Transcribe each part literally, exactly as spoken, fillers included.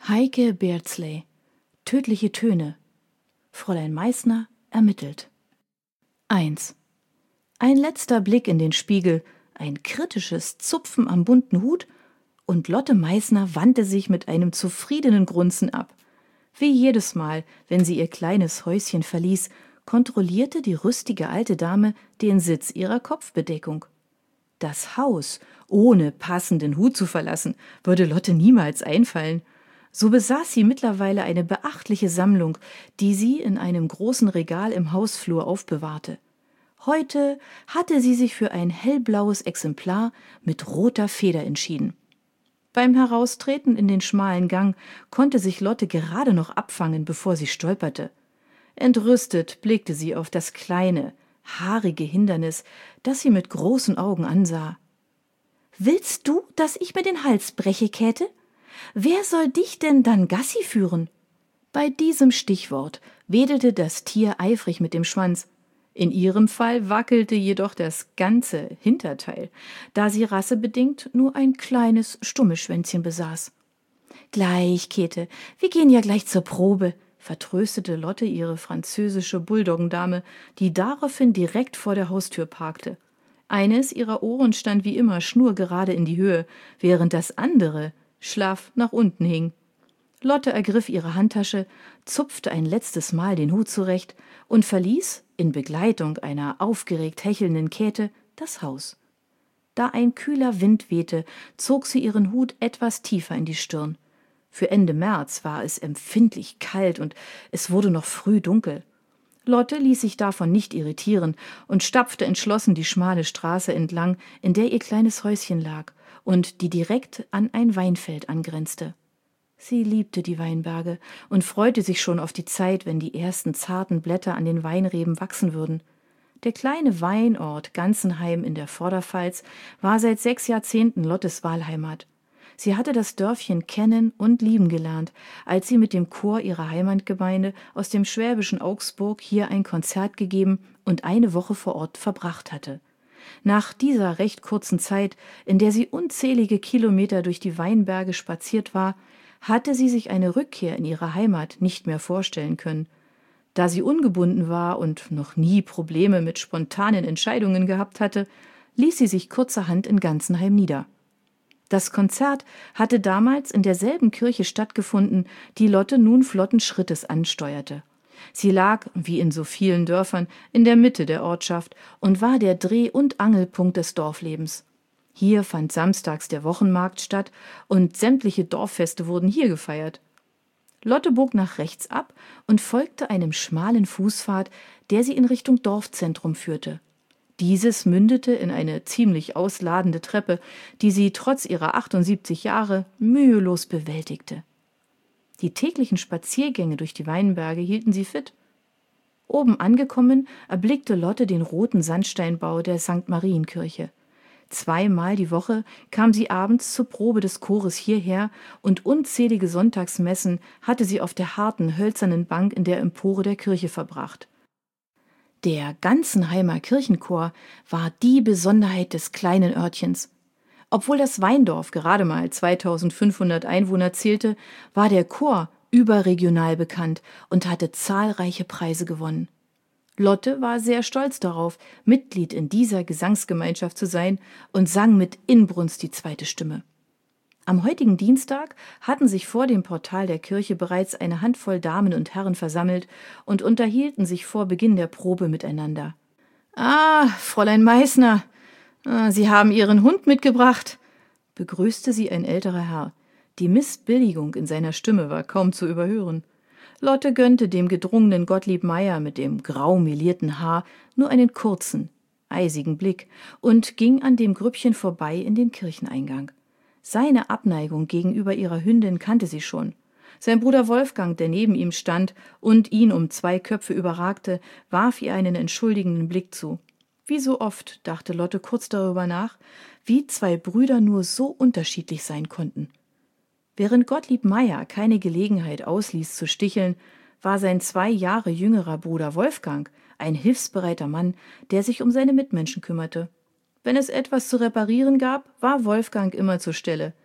Heike Beardsley. Tödliche Töne. Fräulein Meißner ermittelt. eins. Ein letzter Blick in den Spiegel, ein kritisches Zupfen am bunten Hut, und Lotte Meißner wandte sich mit einem zufriedenen Grunzen ab. Wie jedes Mal, wenn sie ihr kleines Häuschen verließ, kontrollierte die rüstige alte Dame den Sitz ihrer Kopfbedeckung. Das Haus ohne passenden Hut zu verlassen, würde Lotte niemals einfallen. So besaß sie mittlerweile eine beachtliche Sammlung, die sie in einem großen Regal im Hausflur aufbewahrte. Heute hatte sie sich für ein hellblaues Exemplar mit roter Feder entschieden. Beim Heraustreten in den schmalen Gang konnte sich Lotte gerade noch abfangen, bevor sie stolperte. Entrüstet blickte sie auf das kleine, haarige Hindernis, das sie mit großen Augen ansah. »Willst du, dass ich mir den Hals breche, Käthe? Wer soll dich denn dann Gassi führen?« Bei diesem Stichwort wedelte das Tier eifrig mit dem Schwanz. In ihrem Fall wackelte jedoch das ganze Hinterteil, da sie rassebedingt nur ein kleines, stummes Schwänzchen besaß. »Gleich, Käthe, wir gehen ja gleich zur Probe«, vertröstete Lotte ihre französische Bulldoggendame, die daraufhin direkt vor der Haustür parkte. Eines ihrer Ohren stand wie immer schnurgerade in die Höhe, während das andere schlaff nach unten hing. Lotte ergriff ihre Handtasche, zupfte ein letztes Mal den Hut zurecht und verließ, in Begleitung einer aufgeregt hechelnden Käthe, das Haus. Da ein kühler Wind wehte, zog sie ihren Hut etwas tiefer in die Stirn. Für Ende März war es empfindlich kalt und es wurde noch früh dunkel. Lotte ließ sich davon nicht irritieren und stapfte entschlossen die schmale Straße entlang, in der ihr kleines Häuschen lag und die direkt an ein Weinfeld angrenzte. Sie liebte die Weinberge und freute sich schon auf die Zeit, wenn die ersten zarten Blätter an den Weinreben wachsen würden. Der kleine Weinort Ganzenheim in der Vorderpfalz war seit sechs Jahrzehnten Lottes Wahlheimat. Sie hatte das Dörfchen kennen und lieben gelernt, als sie mit dem Chor ihrer Heimatgemeinde aus dem schwäbischen Augsburg hier ein Konzert gegeben und eine Woche vor Ort verbracht hatte. Nach dieser recht kurzen Zeit, in der sie unzählige Kilometer durch die Weinberge spaziert war, hatte sie sich eine Rückkehr in ihre Heimat nicht mehr vorstellen können. Da sie ungebunden war und noch nie Probleme mit spontanen Entscheidungen gehabt hatte, ließ sie sich kurzerhand in Ganzenheim nieder. Das Konzert hatte damals in derselben Kirche stattgefunden, die Lotte nun flotten Schrittes ansteuerte. Sie lag, wie in so vielen Dörfern, in der Mitte der Ortschaft und war der Dreh- und Angelpunkt des Dorflebens. Hier fand samstags der Wochenmarkt statt und sämtliche Dorffeste wurden hier gefeiert. Lotte bog nach rechts ab und folgte einem schmalen Fußpfad, der sie in Richtung Dorfzentrum führte. Dieses mündete in eine ziemlich ausladende Treppe, die sie trotz ihrer achtundsiebzig Jahre mühelos bewältigte. Die täglichen Spaziergänge durch die Weinberge hielten sie fit. Oben angekommen, erblickte Lotte den roten Sandsteinbau der Sankt Marienkirche. Zweimal die Woche kam sie abends zur Probe des Chores hierher und unzählige Sonntagsmessen hatte sie auf der harten, hölzernen Bank in der Empore der Kirche verbracht. Der Ganzenheimer Kirchenchor war die Besonderheit des kleinen Örtchens. Obwohl das Weindorf gerade mal zweitausendfünfhundert Einwohner zählte, war der Chor überregional bekannt und hatte zahlreiche Preise gewonnen. Lotte war sehr stolz darauf, Mitglied in dieser Gesangsgemeinschaft zu sein und sang mit Inbrunst die zweite Stimme. Am heutigen Dienstag hatten sich vor dem Portal der Kirche bereits eine Handvoll Damen und Herren versammelt und unterhielten sich vor Beginn der Probe miteinander. »Ah, Fräulein Meißner, Sie haben Ihren Hund mitgebracht«, begrüßte sie ein älterer Herr. Die Missbilligung in seiner Stimme war kaum zu überhören. Lotte gönnte dem gedrungenen Gottlieb Meier mit dem grau melierten Haar nur einen kurzen, eisigen Blick und ging an dem Grüppchen vorbei in den Kircheneingang. Seine Abneigung gegenüber ihrer Hündin kannte sie schon. Sein Bruder Wolfgang, der neben ihm stand und ihn um zwei Köpfe überragte, warf ihr einen entschuldigenden Blick zu. Wie so oft dachte Lotte kurz darüber nach, wie zwei Brüder nur so unterschiedlich sein konnten. Während Gottlieb Meier keine Gelegenheit ausließ zu sticheln, war sein zwei Jahre jüngerer Bruder Wolfgang ein hilfsbereiter Mann, der sich um seine Mitmenschen kümmerte. Wenn es etwas zu reparieren gab, war Wolfgang immer zur Stelle.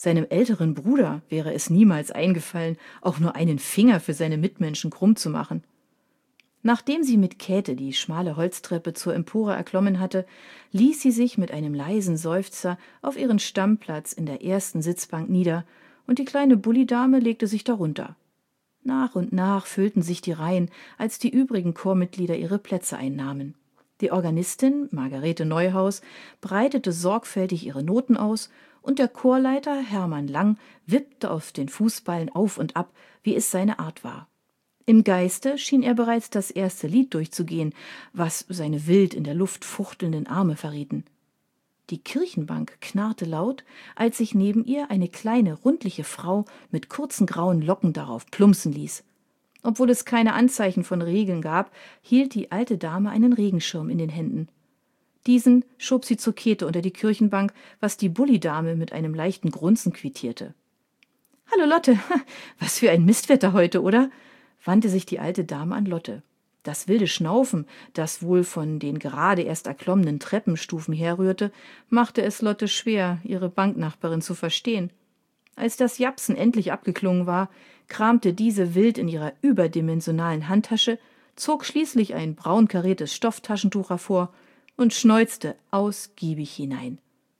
Seinem älteren Bruder wäre es niemals eingefallen, auch nur einen Finger für seine Mitmenschen krumm zu machen. Nachdem sie mit Käthe die schmale Holztreppe zur Empore erklommen hatte, ließ sie sich mit einem leisen Seufzer auf ihren Stammplatz in der ersten Sitzbank nieder, und die kleine Bullidame legte sich darunter. Nach und nach füllten sich die Reihen, als die übrigen Chormitglieder ihre Plätze einnahmen. Die Organistin, Margarete Neuhaus, breitete sorgfältig ihre Noten aus, und der Chorleiter, Hermann Lang, wippte auf den Fußballen auf und ab, wie es seine Art war. Im Geiste schien er bereits das erste Lied durchzugehen, was seine wild in der Luft fuchtelnden Arme verrieten. Die Kirchenbank knarrte laut, als sich neben ihr eine kleine, rundliche Frau mit kurzen grauen Locken darauf plumpsen ließ. Obwohl es keine Anzeichen von Regeln gab, hielt die alte Dame einen Regenschirm in den Händen. Diesen schob sie zur Käthe unter die Kirchenbank, was die Bullidame mit einem leichten Grunzen quittierte. »Hallo Lotte, was für ein Mistwetter heute, oder?« wandte sich die alte Dame an Lotte. Das wilde Schnaufen, das wohl von den gerade erst erklommenen Treppenstufen herrührte, machte es Lotte schwer, ihre Banknachbarin zu verstehen. Als das Japsen endlich abgeklungen war, kramte diese wild in ihrer überdimensionalen Handtasche, zog schließlich ein braun kariertes Stofftaschentuch hervor und schneuzte ausgiebig hinein.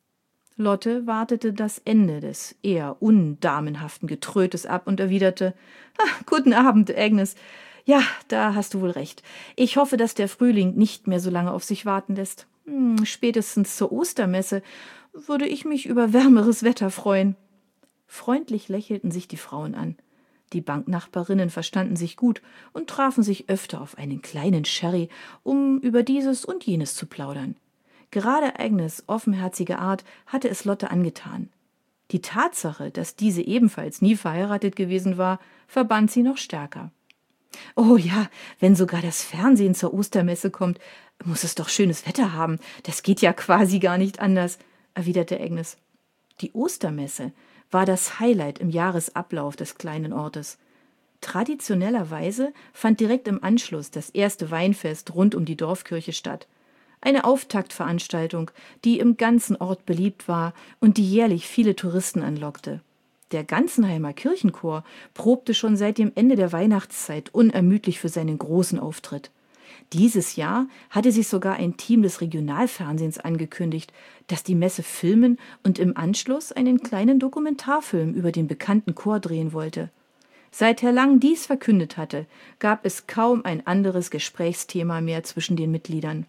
Lotte wartete das Ende des eher undamenhaften Getrötes ab und erwiderte: »Ah, guten Abend, Agnes. Ja, da hast du wohl recht. Ich hoffe, dass der Frühling nicht mehr so lange auf sich warten lässt. Hm, spätestens zur Ostermesse würde ich mich über wärmeres Wetter freuen.« Freundlich lächelten sich die Frauen an. Die Banknachbarinnen verstanden sich gut und trafen sich öfter auf einen kleinen Sherry, um über dieses und jenes zu plaudern. Gerade Agnes' offenherzige Art hatte es Lotte angetan. Die Tatsache, dass diese ebenfalls nie verheiratet gewesen war, verband sie noch stärker. »Oh ja, wenn sogar das Fernsehen zur Ostermesse kommt, muss es doch schönes Wetter haben. Das geht ja quasi gar nicht anders«, erwiderte Agnes. Die Ostermesse war das Highlight im Jahresablauf des kleinen Ortes. Traditionellerweise fand direkt im Anschluss das erste Weinfest rund um die Dorfkirche statt. Eine Auftaktveranstaltung, die im ganzen Ort beliebt war und die jährlich viele Touristen anlockte. Der Ganzenheimer Kirchenchor probte schon seit dem Ende der Weihnachtszeit unermüdlich für seinen großen Auftritt. Dieses Jahr hatte sich sogar ein Team des Regionalfernsehens angekündigt, das die Messe filmen und im Anschluss einen kleinen Dokumentarfilm über den bekannten Chor drehen wollte. Seit Herr Lang dies verkündet hatte, gab es kaum ein anderes Gesprächsthema mehr zwischen den Mitgliedern.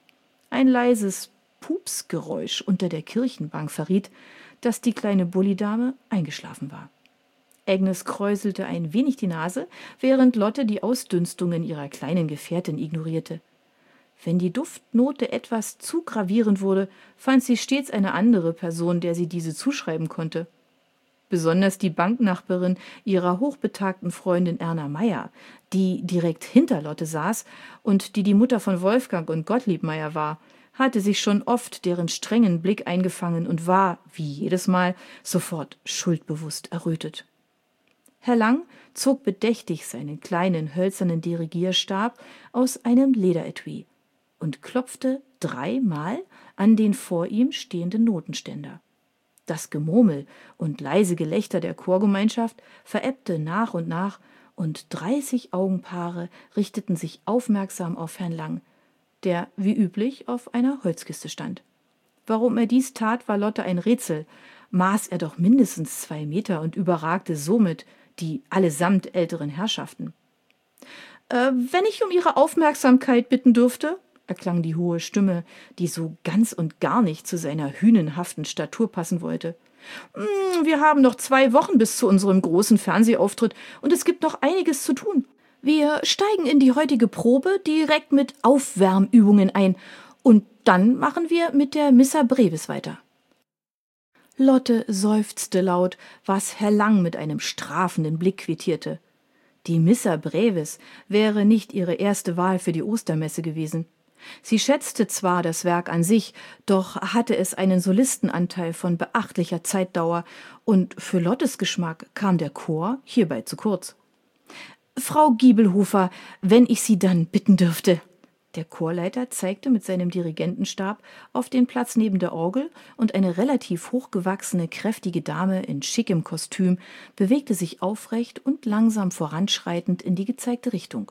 Ein leises Pupsgeräusch unter der Kirchenbank verriet, dass die kleine Bullidame eingeschlafen war. Agnes kräuselte ein wenig die Nase, während Lotte die Ausdünstungen ihrer kleinen Gefährtin ignorierte. Wenn die Duftnote etwas zu gravierend wurde, fand sie stets eine andere Person, der sie diese zuschreiben konnte. Besonders die Banknachbarin ihrer hochbetagten Freundin Erna Meyer, die direkt hinter Lotte saß und die die Mutter von Wolfgang und Gottlieb Meyer war, hatte sich schon oft deren strengen Blick eingefangen und war, wie jedes Mal, sofort schuldbewusst errötet. Herr Lang zog bedächtig seinen kleinen hölzernen Dirigierstab aus einem Lederetui und klopfte dreimal an den vor ihm stehenden Notenständer. Das Gemurmel und leise Gelächter der Chorgemeinschaft verebbte nach und nach, und dreißig Augenpaare richteten sich aufmerksam auf Herrn Lang, der wie üblich auf einer Holzkiste stand. Warum er dies tat, war Lotte ein Rätsel, maß er doch mindestens zwei Meter und überragte somit die allesamt älteren Herrschaften. Äh, wenn ich um Ihre Aufmerksamkeit bitten dürfte, erklang die hohe Stimme, die so ganz und gar nicht zu seiner hünenhaften Statur passen wollte. Wir haben noch zwei Wochen bis zu unserem großen Fernsehauftritt und es gibt noch einiges zu tun. Wir steigen in die heutige Probe direkt mit Aufwärmübungen ein und dann machen wir mit der Missa Brevis weiter. Lotte seufzte laut, was Herr Lang mit einem strafenden Blick quittierte. Die Missa Brevis wäre nicht ihre erste Wahl für die Ostermesse gewesen. Sie schätzte zwar das Werk an sich, doch hatte es einen Solistenanteil von beachtlicher Zeitdauer und für Lottes Geschmack kam der Chor hierbei zu kurz. »Frau Giebelhofer, wenn ich Sie dann bitten dürfte.« Der Chorleiter zeigte mit seinem Dirigentenstab auf den Platz neben der Orgel, und eine relativ hochgewachsene, kräftige Dame in schickem Kostüm bewegte sich aufrecht und langsam voranschreitend in die gezeigte Richtung.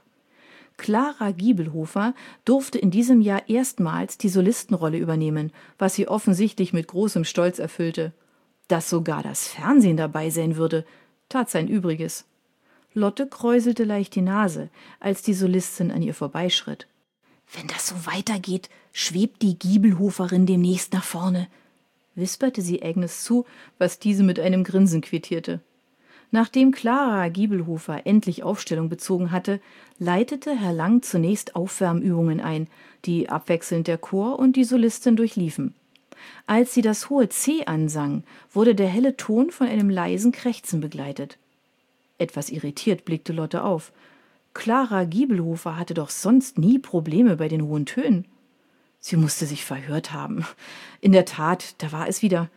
Clara Giebelhofer durfte in diesem Jahr erstmals die Solistenrolle übernehmen, was sie offensichtlich mit großem Stolz erfüllte. Dass sogar das Fernsehen dabei sein würde, tat sein Übriges. Lotte kräuselte leicht die Nase, als die Solistin an ihr vorbeischritt. »Wenn das so weitergeht, schwebt die Giebelhoferin demnächst nach vorne«, wisperte sie Agnes zu, was diese mit einem Grinsen quittierte. Nachdem Clara Giebelhofer endlich Aufstellung bezogen hatte, leitete Herr Lang zunächst Aufwärmübungen ein, die abwechselnd der Chor und die Solistin durchliefen. Als sie das hohe C ansang, wurde der helle Ton von einem leisen Krächzen begleitet. Etwas irritiert blickte Lotte auf. Clara Giebelhofer hatte doch sonst nie Probleme bei den hohen Tönen. Sie musste sich verhört haben. In der Tat, da war es wieder.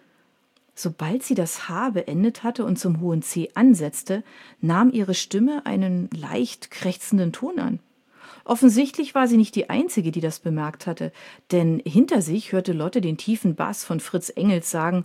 Sobald sie das H beendet hatte und zum hohen C ansetzte, nahm ihre Stimme einen leicht krächzenden Ton an. Offensichtlich war sie nicht die Einzige, die das bemerkt hatte, denn hinter sich hörte Lotte den tiefen Bass von Fritz Engels sagen: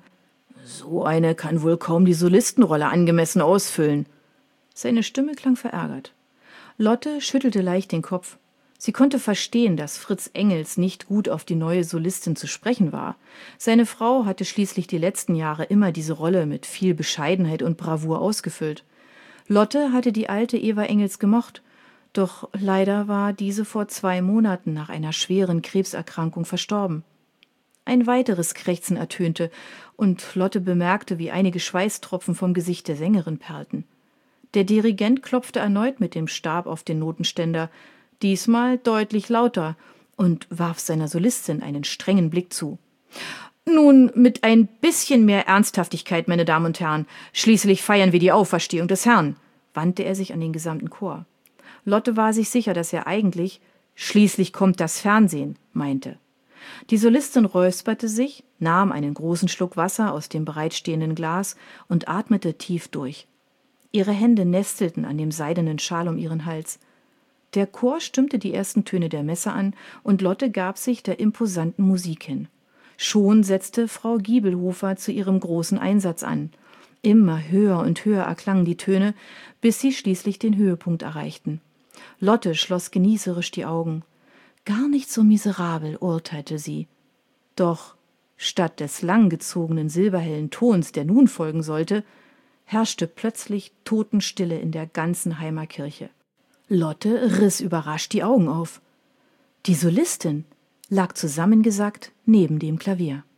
»So eine kann wohl kaum die Solistenrolle angemessen ausfüllen.« Seine Stimme klang verärgert. Lotte schüttelte leicht den Kopf. Sie konnte verstehen, dass Fritz Engels nicht gut auf die neue Solistin zu sprechen war. Seine Frau hatte schließlich die letzten Jahre immer diese Rolle mit viel Bescheidenheit und Bravour ausgefüllt. Lotte hatte die alte Eva Engels gemocht, doch leider war diese vor zwei Monaten nach einer schweren Krebserkrankung verstorben. Ein weiteres Krächzen ertönte, und Lotte bemerkte, wie einige Schweißtropfen vom Gesicht der Sängerin perlten. Der Dirigent klopfte erneut mit dem Stab auf den Notenständer, diesmal deutlich lauter, und warf seiner Solistin einen strengen Blick zu. »Nun, mit ein bisschen mehr Ernsthaftigkeit, meine Damen und Herren. Schließlich feiern wir die Auferstehung des Herrn«, wandte er sich an den gesamten Chor. Lotte war sich sicher, dass er eigentlich »schließlich kommt das Fernsehen« meinte. Die Solistin räusperte sich, nahm einen großen Schluck Wasser aus dem bereitstehenden Glas und atmete tief durch. Ihre Hände nestelten an dem seidenen Schal um ihren Hals. Der Chor stimmte die ersten Töne der Messe an, und Lotte gab sich der imposanten Musik hin. Schon setzte Frau Giebelhofer zu ihrem großen Einsatz an. Immer höher und höher erklangen die Töne, bis sie schließlich den Höhepunkt erreichten. Lotte schloss genießerisch die Augen. Gar nicht so miserabel, urteilte sie. Doch statt des langgezogenen silberhellen Tons, der nun folgen sollte, herrschte plötzlich Totenstille in der ganzen Heimerkirche. Lotte riss überrascht die Augen auf. Die Solistin lag zusammengesackt neben dem Klavier.